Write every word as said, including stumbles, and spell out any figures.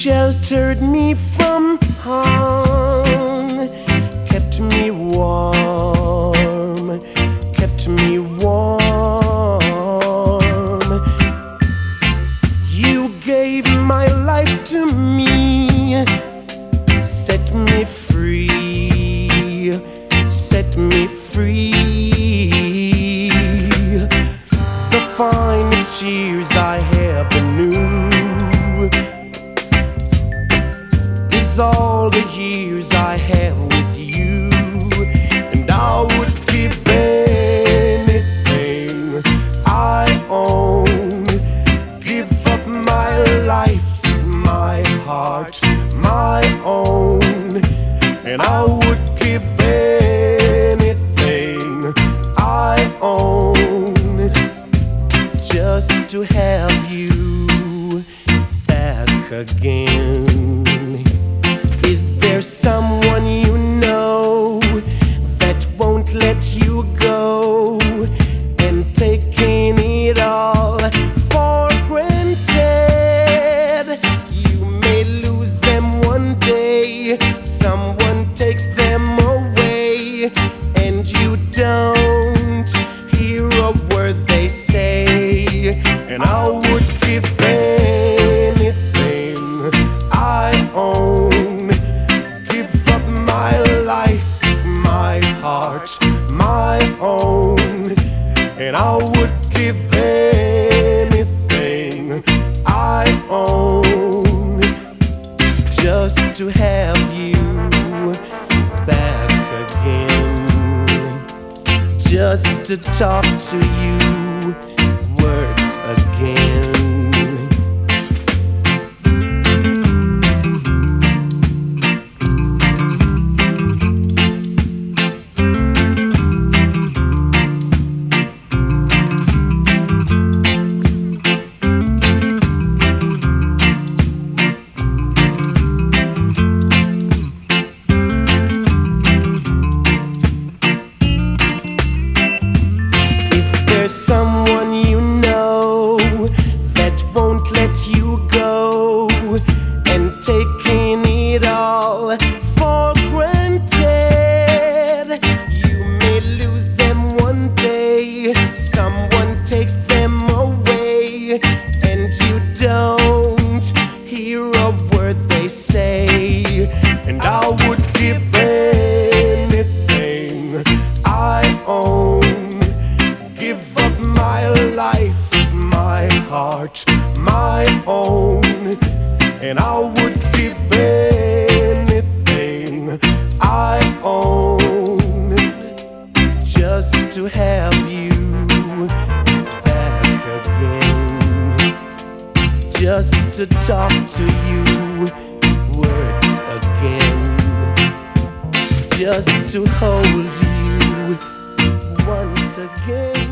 sheltered me from harm, kept me warm, kept me warm. You gave my life to me, set me free, set me free. The finest years I ever knew is all the years I have with you, and I would give anything I own, give up my life, my heart, my own, and I would give anything I own just to have you back again. Is there someone you know that won't let you go, and taking it all for granted? You may lose them one day, someone takes them away, and you don't hear a word they say. And I would give anything I own, give up my life, my heart, my own, and I would give anything I own just to have you back again, just to talk to you words again. There's someone you know that won't let you go, and taking it all for granted. You may lose them one day, someone takes them away, and you don't hear a word they say. And I would give anything I own, give up my life, my heart, my own, and I would give anything I own just to have you back again, just to talk to you words again, just to hold you once again.